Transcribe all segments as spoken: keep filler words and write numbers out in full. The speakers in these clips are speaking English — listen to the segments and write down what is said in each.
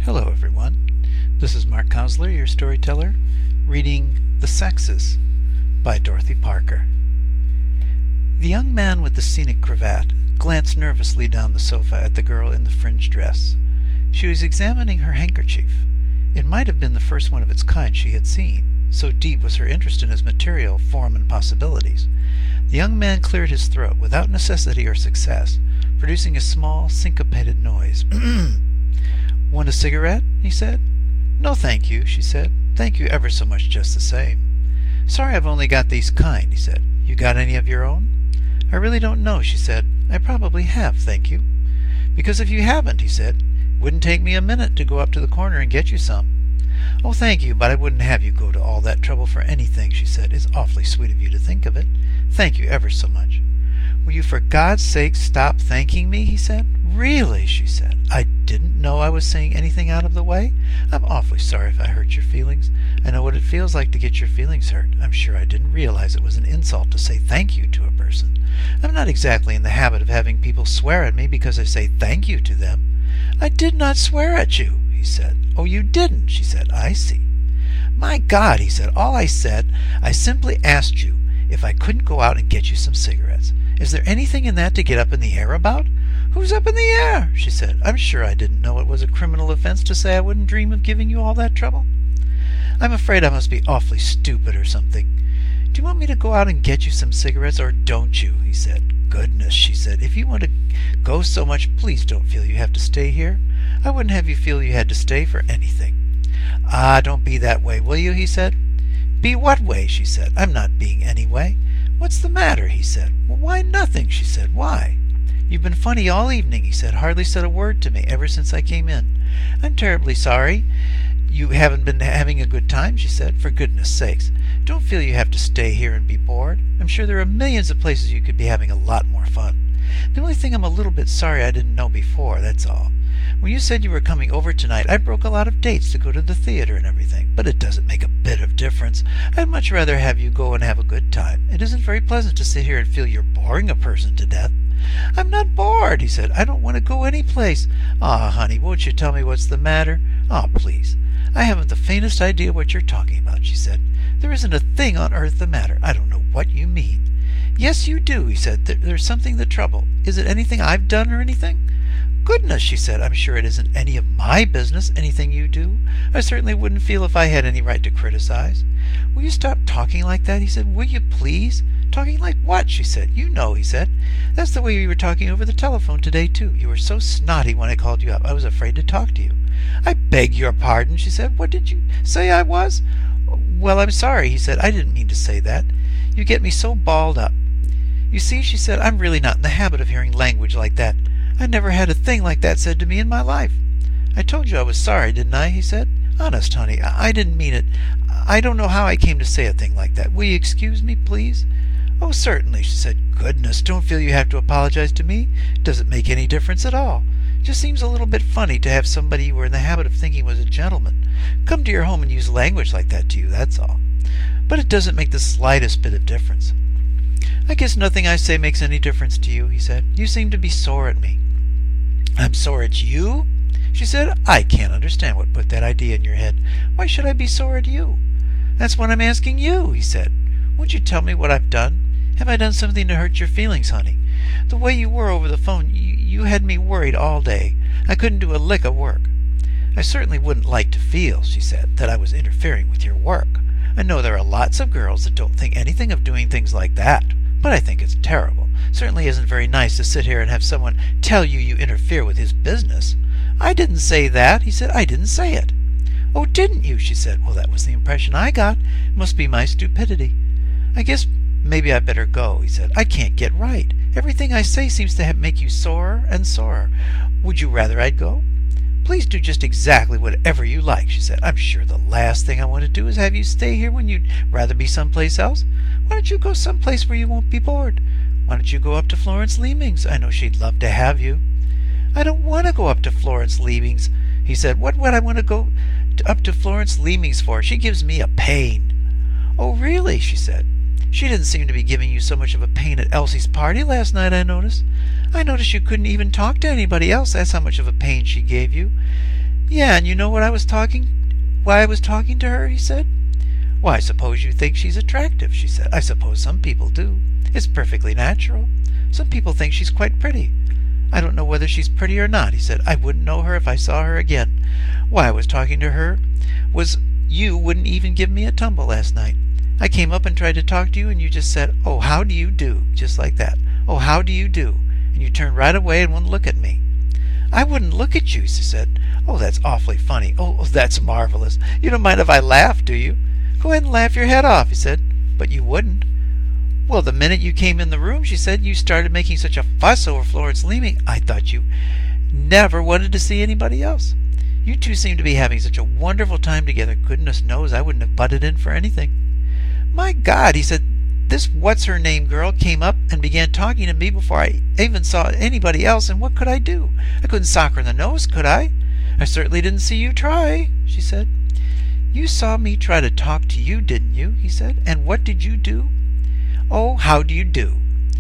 Hello everyone, this is Mark Kosler, your storyteller, reading The Sexes by Dorothy Parker. The young man with the scenic cravat glanced nervously down the sofa at the girl in the fringed dress. She was examining her handkerchief. It might have been the first one of its kind she had seen, so deep was her interest in its material, form, and possibilities. The young man cleared his throat without necessity or success, producing a small, syncopated noise. "Want a cigarette?" he said. "No, thank you," she said. "Thank you ever so much just the same." "Sorry, I've only got these kind," he said. "You got any of your own?" "I really don't know," she said. "I probably have, thank you." "Because if you haven't," he said, "it wouldn't take me a minute to go up to the corner and get you some." "Oh, thank you, but I wouldn't have you go to all that trouble for anything," she said. "It's awfully sweet of you to think of it. Thank you ever so much." "Will you for God's sake stop thanking me?" he said. "Really," she said. "I didn't know I was saying anything out of the way. I'm awfully sorry if I hurt your feelings. I know what it feels like to get your feelings hurt. I'm sure I didn't realize it was an insult to say thank you to a person. I'm not exactly in the habit of having people swear at me because I say thank you to them." "I did not swear at you," he said. "Oh, you didn't," she said. "I see." "My God," he said, "all I said, I simply asked you if I couldn't go out and get you some cigarettes. Is there anything in that to get up in the air about?" "Who's up in the air?" she said. "I'm sure I didn't know it was a criminal offense to say I wouldn't dream of giving you all that trouble." "I'm afraid I must be awfully stupid or something. Do you want me to go out and get you some cigarettes, or don't you?" he said. "Goodness," she said, "if you want to go so much, please don't feel you have to stay here. I wouldn't have you feel you had to stay for anything." "Ah, don't be that way, will you?" he said. "Be what way?" she said. "I'm not being any way." "What's the matter?" he said. "Well, why, nothing," she said. "Why?" "You've been funny all evening," he said. "Hardly said a word to me ever since I came in." "I'm terribly sorry you haven't been having a good time," she said. "For goodness sakes, don't feel you have to stay here and be bored. I'm sure there are millions of places you could be having a lot more fun. The only thing I'm a little bit sorry I didn't know before, that's all. When you said you were coming over tonight, I broke a lot of dates to go to the theater and everything, but it doesn't make a bit of difference. I'd much rather have you go and have a good time. It isn't very pleasant to sit here and feel you're boring a person to death." "I'm not bored," he said. "I don't want to go any place." "Aw, honey, won't you tell me what's the matter?" "Aw, please." "I haven't the faintest idea what you're talking about," she said. "There isn't a thing on earth the matter. I don't know what you mean." "Yes, you do," he said. There, "There's something the trouble. Is it anything I've done or anything?" "Goodness," she said, "I'm sure it isn't any of my business, anything you do. I certainly wouldn't feel if I had any right to criticize." "Will you stop talking like that?" he said. "Will you please?" "Talking like what?" she said. "You know," he said. "That's the way you were talking over the telephone today, too. You were so snotty when I called you up. I was afraid to talk to you." "I beg your pardon," she said. "What did you say I was?" "Well, I'm sorry," he said. "I didn't mean to say that. You get me so balled up. You see," she said, "I'm really not in the habit of hearing language like that. I never had a thing like that said to me in my life." "I told you I was sorry, didn't I?" he said. "Honest, honey, I, I didn't mean it. I don't know how I came to say a thing like that. Will you excuse me, please?" "Oh, certainly," she said. "Goodness, don't feel you have to apologize to me. It doesn't make any difference at all. It just seems a little bit funny to have somebody you were in the habit of thinking was a gentleman come to your home and use language like that to you, that's all. But it doesn't make the slightest bit of difference." "I guess nothing I say makes any difference to you," he said. "You seem to be sore at me." "I'm sore at you?" she said. "I can't understand what put that idea in your head. Why should I be sore at you?" "That's what I'm asking you," he said. "Won't you tell me what I've done? Have I done something to hurt your feelings, honey? The way you were over the phone, you, you had me worried all day. I couldn't do a lick of work." "I certainly wouldn't like to feel," she said, "that I was interfering with your work. I know there are lots of girls that don't think anything of doing things like that, but I think it's terrible. Certainly isn't very nice to sit here and have someone tell you you interfere with his business." "I didn't say that," he said. "I didn't say it." "Oh, didn't you?" she said. "Well, that was the impression I got. It must be my stupidity." "I guess maybe I'd better go," he said. "I can't get right. Everything I say seems to have make you sorer and sorer. Would you rather I'd go?" "Please do just exactly whatever you like," she said. "I'm sure the last thing I want to do is have you stay here when you'd rather be someplace else. Why don't you go someplace where you won't be bored? Why don't you go up to Florence Leeming's? I know she'd love to have you." "I don't want to go up to Florence Leeming's," he said. "What would I want to go up to Florence Leeming's for? She gives me a pain." "Oh, really?" she said. She didn't seem to be giving you so much of a pain at Elsie's party last night, I noticed. I noticed you couldn't even talk to anybody else. That's how much of a pain she gave you. Yeah, and you know what I was talking, why I was talking to her, he said. Why, I suppose you think she's attractive, she said. I suppose some people do. It's perfectly natural. Some people think she's quite pretty. I don't know whether she's pretty or not, he said. I wouldn't know her if I saw her again. Why I was talking to her was you wouldn't even give me a tumble last night. I came up and tried to talk to you, and you just said, "Oh, how do you do?" Just like that. "Oh, how do you do?" And you turned right away and wouldn't look at me. I wouldn't look at you, she said. Oh, that's awfully funny. Oh, that's marvelous. You don't mind if I laugh, do you? Go ahead and laugh your head off, he said. But you wouldn't. Well, the minute you came in the room, she said, you started making such a fuss over Florence Leeming. I thought you never wanted to see anybody else. You two seem to be having such a wonderful time together. Goodness knows I wouldn't have butted in for anything. My God, he said, this what's-her-name girl came up and began talking to me before I even saw anybody else, and what could I do? I couldn't sock her in the nose, could I? I certainly didn't see you try, she said. You saw me try to talk to you, didn't you? He said. And what did you do? Oh, how do you do?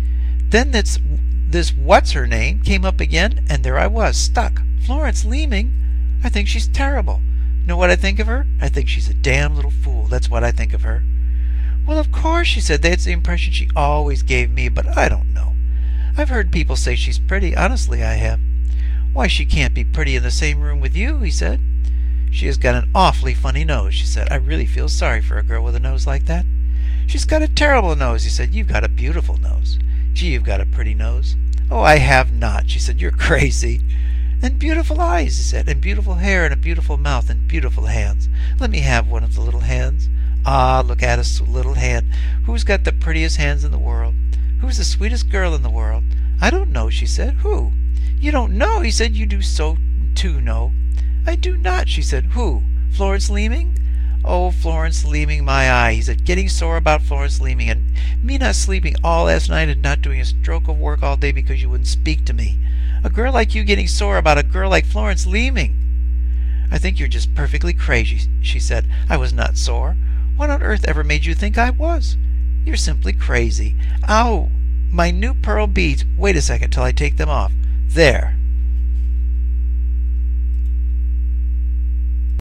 Then this, this what's-her-name came up again, and there I was, stuck. Florence Leeming? I think she's terrible. Know what I think of her? I think she's a damn little fool. That's what I think of her. Well, of course, she said. That's the impression she always gave me, but I don't know. I've heard people say she's pretty. Honestly, I have. Why, she can't be pretty in the same room with you, he said. She has got an awfully funny nose, she said. I really feel sorry for a girl with a nose like that. She's got a terrible nose, he said. You've got a beautiful nose. Gee, you've got a pretty nose. Oh, I have not, she said. You're crazy. And beautiful eyes, he said, and beautiful hair, and a beautiful mouth, and beautiful hands. Let me have one of the little hands. Ah, look at us, little hand. Who's got the prettiest hands in the world? Who's the sweetest girl in the world? I don't know, she said. Who? You don't know, he said. You do so too know. I do not, she said. Who? Florence Leeming? Oh, Florence Leeming, my eye, he said, getting sore about Florence Leeming, and me not sleeping all last night and not doing a stroke of work all day because you wouldn't speak to me. A girl like you getting sore about a girl like Florence Leeming. I think you're just perfectly crazy, she said. I was not sore. What on earth ever made you think I was? You're simply crazy. Ow! My new pearl beads. Wait a second till I take them off. There.